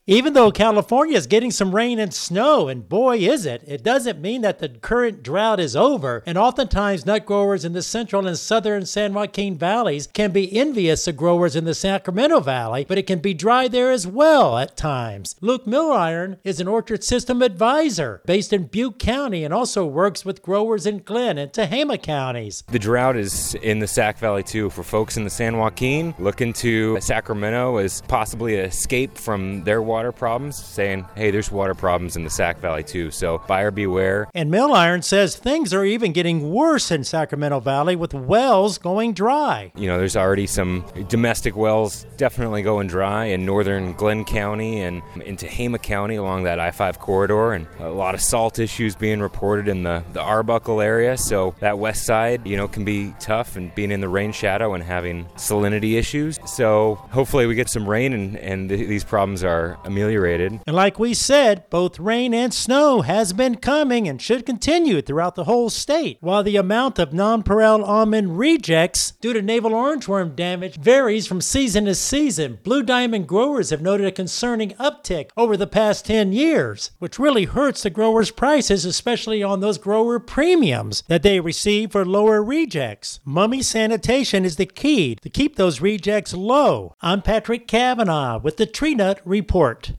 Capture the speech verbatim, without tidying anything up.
Even though California is getting some rain and snow, and boy is it, it doesn't mean that the current drought is over, and oftentimes nut growers in the central and southern San Joaquin valleys can be envious of growers in the Sacramento Valley, but it can be dry there as well at times. Luke Milliron is an orchard system advisor based in Butte County and also works with growers in Glenn and Tehama counties. The drought is in the Sac Valley too. For folks in the San Joaquin looking to Sacramento as possibly an escape from their water problems, saying, hey, there's water problems in the Sac Valley too, so buyer beware. And Milliron says things are even getting worse in Sacramento Valley with wells going dry. You know, there's already some domestic wells definitely going dry in northern Glenn County and into Tehama County along that I five corridor, and a lot of salt issues being reported in the, the Arbuckle area, so that west side, you know, can be tough, and being in the rain shadow and having salinity issues. So hopefully we get some rain and, and th- these problems are ameliorated. And like we said, both rain and snow has been coming and should continue throughout the whole state, while the amount of nonpareil almond rejects due to navel orangeworm damage varies from season to season. Blue Diamond growers have noted a concerning uptick over the past ten years, which really hurts the growers' prices, especially on those grower premiums that they receive for lower rejects. Mummy sanitation is the key to keep those rejects low. I'm Patrick Cavanaugh with the Tree Nut Report.